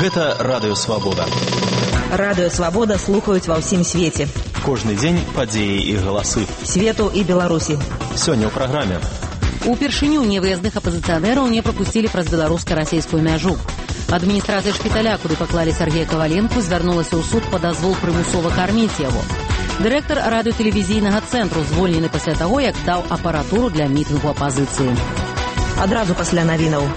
Гэта Радыё Свабода. Радыё Свабода слухаюць ва ўсім свеце. Кожны дзень падзеі і галасы. Свету і Беларусі. Сёння ў праграме. Упершыню невыязных апазіцыянераў не прапусцілі праз беларуска-расейскую мяжу. Адміністрацыя шпіталя, куды паклалі Сергея Коваленку, звярнулася ў суд па дазвол прымусова карміць яго. Дырэктар радыётэлевізійнага цэнтру звольнены пасля таго, як даў апаратуру для мітынгу апазіцыі. Адразу пасля навінаў.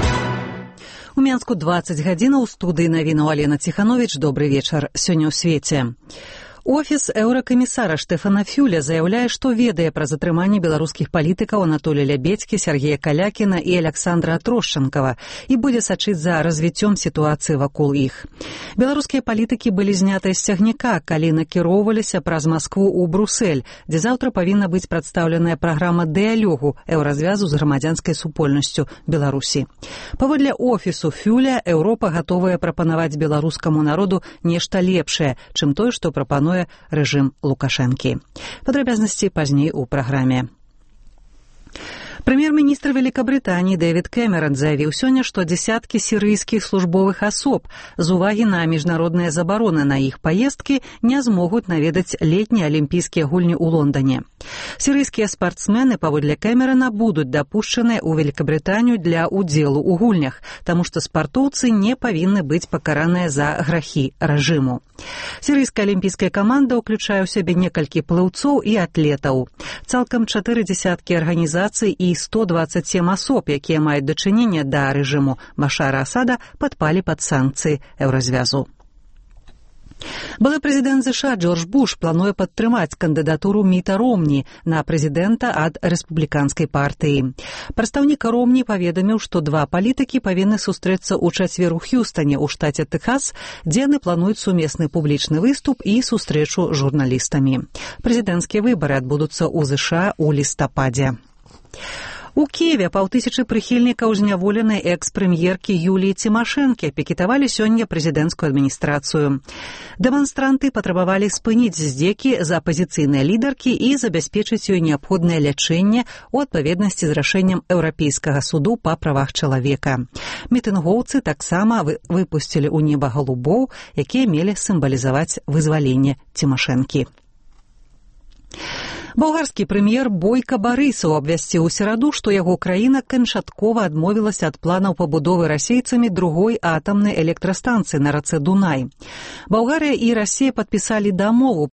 У Менску 20 гадзінаў, у студыі навінаў Алена Ціхановіч. Добры вечар. Сёння ў свеце. Офіс еўракамісара Штэфана Фюля заяўляе, што ведае пра затрыманне беларускіх палітыкаў Анатолія Лябедзькі, Сергея Калякіна і Александра Трошчанкава і будзе сачыць за развіццём сітуацыі вакол іх. Беларускія палітыкі былі знятыя з цягніка, калі накіроўваліся праз Маскву ў Брусэль, дзе заўтра павінна быць прадстаўленая праграма дыялогу еўразвязу з грамадзянскай супольнасцю Беларусі. Паводле офісу Фюля, Еўропа гатовая прапанаваць беларускаму народу нешта лепшае, чым тое, што прапануе рэжым Лукашэнкі. Падрабязнасці пазней у праграме. Прэм'ер-міністр Великабрытаніі Дэвід Кэмерон заявіў сёння, што дзесяткі сірыйскіх службовых асоб з увагі на міжнародныя забароны на іх паездкі не змогуць наведаць летнія алімпійскія гульні ў Лондане. Сірыйскія спартсмены, паводле Кэмерона, будуць дапушчаныя ў Великабрытанію для ўдзелу ў гульнях, таму што спартоўцы не павінны быць пакараныя за грахі рэжыму. Сірыйская алімпійская каманда ўключае ў сябе некалькі плыўцоў і атлетаў. Цалкам 4 дзесяткі арганізацый і 127 асоб, якія маюць дачыненне да рэжыму Башара Асада, падпалі пад санкцыі еўразвязу. Былы прэзідэнт США Джордж Буш плануе падтрымаць кандыдатуру Міта Ромні на прэзідэнта ад рэспубліканскай партыі. Прадстаўнік Ромні паведаміў, што два палітыкі павінны сустрэцца ў чацвер у Х'юстане ў штаце Тэхас, дзе яны плануюць сумесны публічны выступ і сустрэчу з журналістамі. Прэзідэнцкія выбары адбудуцца ў ЗША ў лістападзе. У Киеве паўтысячы прыхільнікаў зняволенай экс-прэм'еркі Юліі Цімашэнкі пікетавалі сёння прэзідэнцкую адміністрацыю. Дэманстранты патрабавалі спыніць здзекі з апазіцыйнай лідаркі і забяспечыць ёй неабходнае лячэнне ў адпаведнасці з рашэннем Еўрапейскага суду па правах чалавека. Мітынгоўцы таксама выпусцілі ў неба галубоў, якія мелі сімвалізаваць вызваленне Цімашэнкі. Балгарскі прэм'ер Бойка Барысаў абвясціў у сераду, што яго краіна канчаткова адмовілася ад планаў пабудовы расейцамі другой атамнай электрастанцыі на рацэ Дунай. Балгарыя і Расія падпісалі дамову